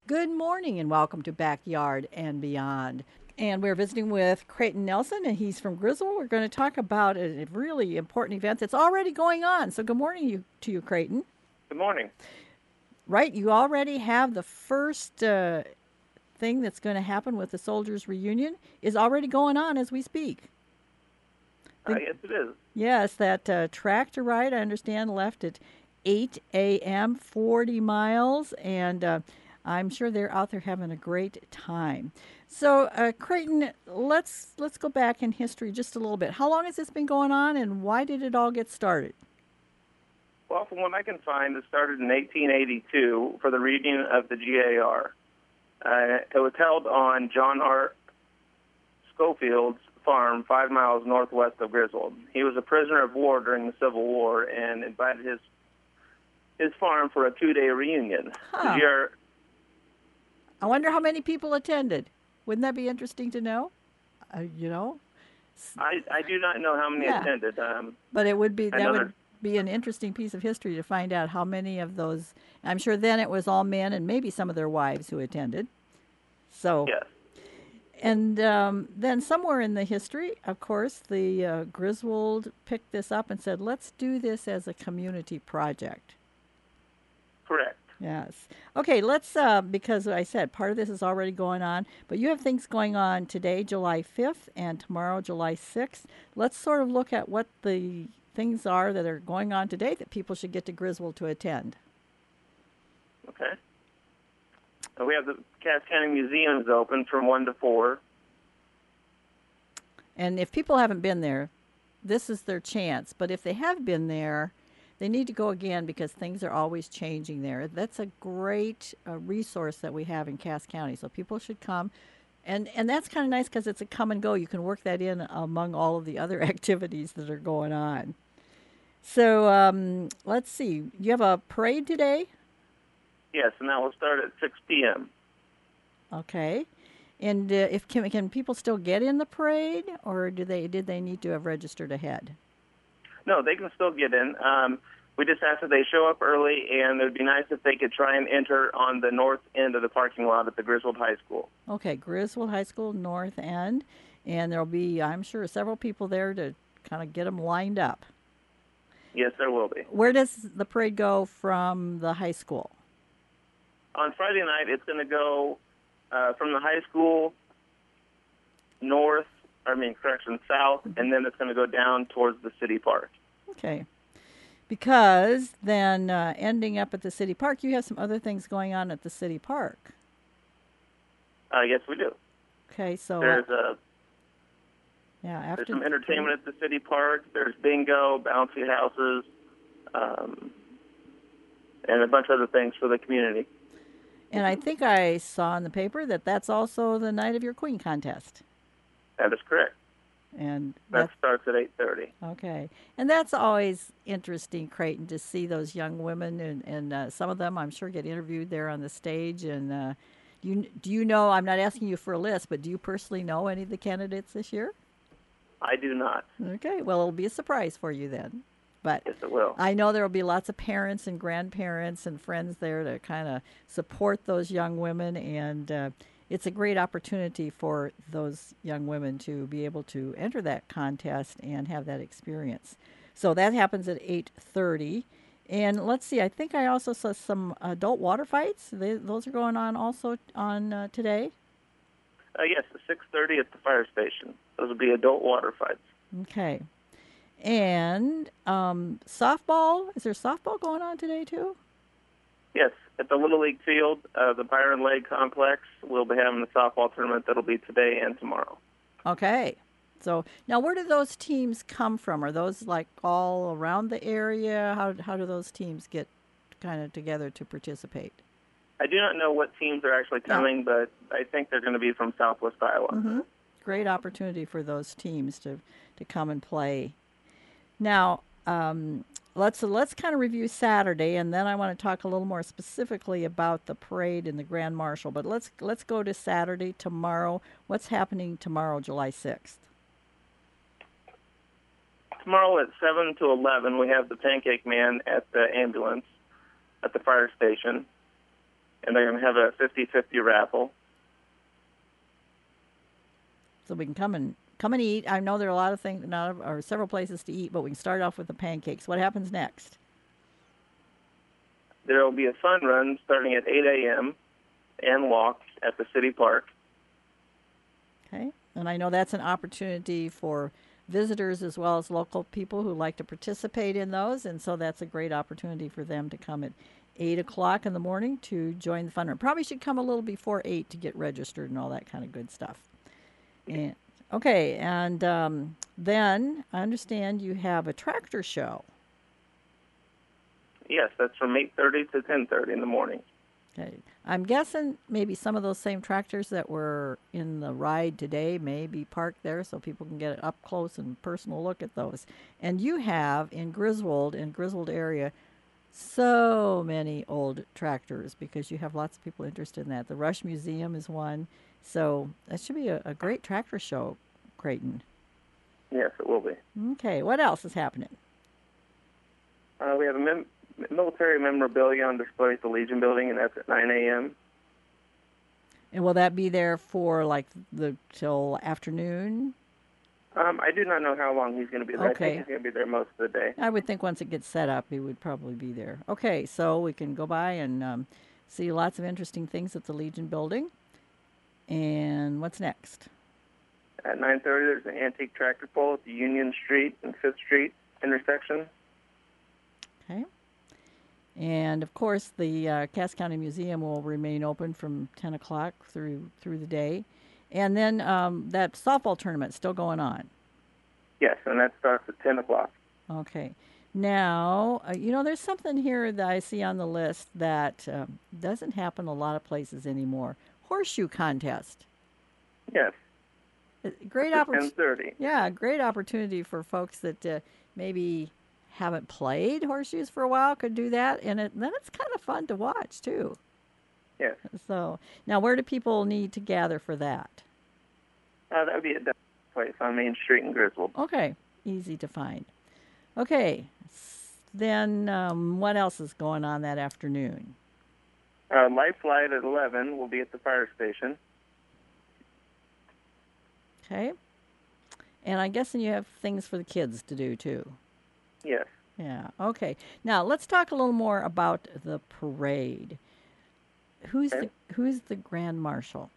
Good morning and welcome to Backyard and Beyond. And we're visiting with Creighton Nelson, and he's from Griswold. We're going to talk about a really important event that's already going on. So, good morning to you, Creighton. Good morning. Right, you already have the first thing that's going to happen with the Soldiers Reunion is already going on as we speak. The, Yes, it is. yes, that tractor ride, I understand, left at 8 a.m., 40 miles, and I'm sure they're out there having a great time. So, Creighton, let's go back in history just a little bit. How long has this been going on, and why did it all get started? Well, from what I can find, it started in 1882 for the reunion of the GAR. It was held on John R. Schofield's farm 5 miles northwest of Griswold. He was a prisoner of war during the Civil War and invited his farm for a 2-day reunion. Huh. The GR, I wonder how many people attended. Wouldn't that be interesting to know? You know? I do not know how many Yeah. attended. But it would be I that know would be an interesting piece of history to find out how many of those. I'm sure then it was all men and maybe some of their wives who attended. So, yes. and then somewhere in the history, of course, the Griswold picked this up and said, "Let's do this as a community project." Correct. Yes. Okay, let's, because I said part of this is already going on, but you have things going on today, July 5th, and tomorrow, July 6th. Let's sort of look at what the things are that are going on today that people should get to Griswold to attend. Okay. We have the Cass County Museum is open from 1 to 4. And if people haven't been there, this is their chance. But if they have been there, they need to go again because things are always changing there. That's a great resource that we have in Cass County. So people should come. And that's kind of nice because it's a come and go. You can work that in among all of the other activities that are going on. So let's see. You have a parade today? Yes, and that will start at 6 p.m. Okay. And if can people still get in the parade, or did they need to have registered ahead? No, they can still get in. We just ask that they show up early, and it would be nice if they could try and enter on the north end of the parking lot at the Griswold High School. Okay, Griswold High School North End, and there'll be, I'm sure, several people there to kind of get them lined up. Yes, there will be. Where does the parade go from the high school? On Friday night, it's going to go from the high school south, and then it's going to go down towards the city park. Okay. Because then ending up at the city park, you have some other things going on at the city park. Yes, we do. Okay, so There's after some entertainment at the city park. There's bingo, bouncy houses, and a bunch of other things for the community. And I think I saw in the paper that that's also the night of your queen contest. That is correct. And that starts at 8:30. Okay. And that's always interesting, Creighton, to see those young women. And some of them, I'm sure, get interviewed there on the stage. And do you know, I'm not asking you for a list, but do you personally know any of the candidates this year? I do not. Okay. Well, it'll be a surprise for you then. But yes, it will. I know there will be lots of parents and grandparents and friends there to kind of support those young women, and it's a great opportunity for those young women to be able to enter that contest and have that experience. So that happens at 8:30. And let's see, I think I also saw some adult water fights. Those are going on also on today? Yes, at 6:30 at the fire station. Those will be adult water fights. Okay. And softball, is there softball going on today too? Yes, at the Little League field, the Byron Lake Complex, we'll be having the softball tournament that'll be today and tomorrow. Okay. So now where do those teams come from? Are those like all around the area? How do those teams get kind of together to participate? I do not know what teams are actually coming, but I think they're going to be from Southwest Iowa. Mm-hmm. Great opportunity for those teams to come and play. Now, let's kind of review Saturday, and then I want to talk a little more specifically about the parade and the Grand Marshal. But let's go to Saturday, tomorrow. What's happening tomorrow, July 6th? Tomorrow at 7 to 11, we have the Pancake Man at the ambulance at the fire station. and they're going to have a 50-50 raffle. So we can come and eat. I know there are a lot of things, or several places to eat, but we can start off with the pancakes. What happens next? There will be a fun run starting at 8 a.m. and walk at the city park. Okay, and I know that's an opportunity for visitors as well as local people who like to participate in those, and so that's a great opportunity for them to come at 8 o'clock in the morning to join the fun run. Probably should come a little before 8 to get registered and all that kind of good stuff. And, okay, and then I understand you have a tractor show. Yes, that's from 8:30 to 10:30 in the morning. Okay. I'm guessing maybe some of those same tractors that were in the ride today may be parked there so people can get an up close and personal look at those. And you have in Griswold area, so many old tractors because you have lots of people interested in that. The Rush Museum is one. So that should be a great tractor show, Creighton. Yes, it will be. Okay, what else is happening? We have a military memorabilia on display at the Legion Building, and that's at 9 a.m. And will that be there for till afternoon? I do not know how long he's going to be there. Okay. I think he's going to be there most of the day. I would think once it gets set up, he would probably be there. Okay, so we can go by and see lots of interesting things at the Legion Building. And what's next? At 9:30, there's an antique tractor pull at the Union Street and 5th Street intersection. Okay. And, of course, the Cass County Museum will remain open from 10 o'clock through the day. And then that softball tournament still going on. Yes, and that starts at 10 o'clock. Okay. Now, there's something here that I see on the list that doesn't happen a lot of places anymore. Horseshoe contest. Yes. Great opportunity. 10:30. Yeah, great opportunity for folks that maybe haven't played horseshoes for a while could do that, and then it's kind of fun to watch too. Yes. So now, where do people need to gather for that? That would be at that place on Main Street in Griswold. Okay, easy to find. Okay, then what else is going on that afternoon? Life Flight at 11 will be at the fire station. Okay, and I'm guessing you have things for the kids to do too. Yes. Yeah. Okay. Now let's talk a little more about the parade. Who's the Grand Marshal?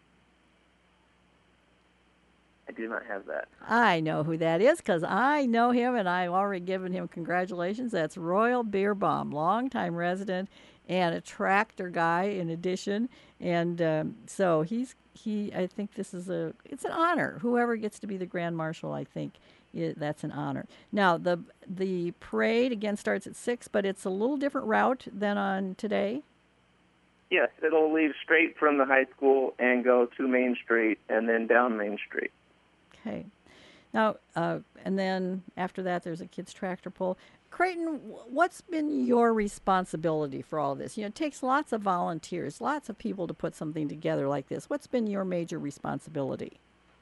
I do not have that. I know who that is because I know him, and I've already given him congratulations. That's Royal Beerbaum, longtime resident and a tractor guy in addition. And so I think this is it's an honor. Whoever gets to be the Grand Marshal, I think that's an honor. Now, the parade, again, starts at 6, but it's a little different route than on today. Yes, it'll leave straight from the high school and go to Main Street and then down Main Street. Okay. Now, and then after that, there's a kids' tractor pull. Creighton, what's been your responsibility for all this? It takes lots of volunteers, lots of people to put something together like this. What's been your major responsibility?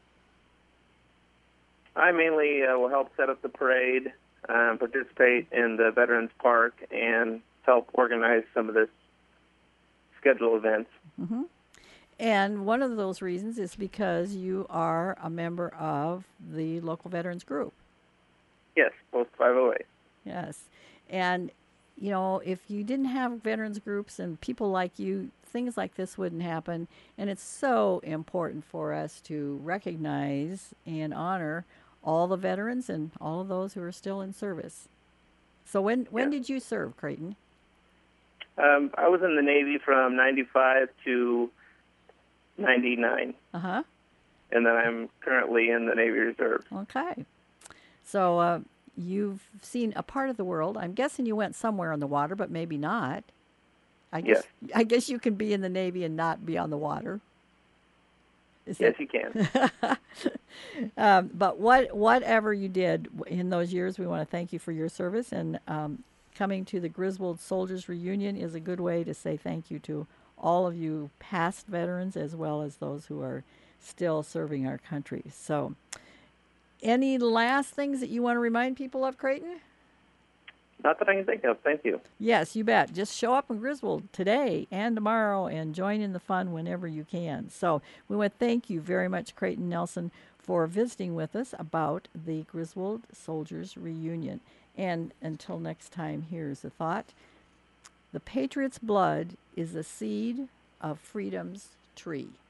I mainly will help set up the parade, participate in the Veterans Park, and help organize some of this scheduled events. Mm-hmm. And one of those reasons is because you are a member of the local veterans group. Yes, Post 508. Yes. And, if you didn't have veterans groups and people like you, things like this wouldn't happen. And it's so important for us to recognize and honor all the veterans and all of those who are still in service. So when did you serve, Creighton? I was in the Navy from 95 to 99. Uh-huh. And then I'm currently in the Navy Reserve. Okay. So you've seen a part of the world. I'm guessing you went somewhere on the water, but maybe not. I guess you can be in the Navy and not be on the water. Yes, you can. But whatever you did in those years, we want to thank you for your service. And coming to the Griswold Soldiers Reunion is a good way to say thank you to all of you past veterans as well as those who are still serving our country. So any last things that you want to remind people of, Creighton? Not that I can think of. Thank you. Yes, you bet. Just show up in Griswold today and tomorrow and join in the fun whenever you can. So we want to thank you very much, Creighton Nelson, for visiting with us about the Griswold Soldiers Reunion. And until next time, here's a thought. The patriot's blood is the seed of freedom's tree.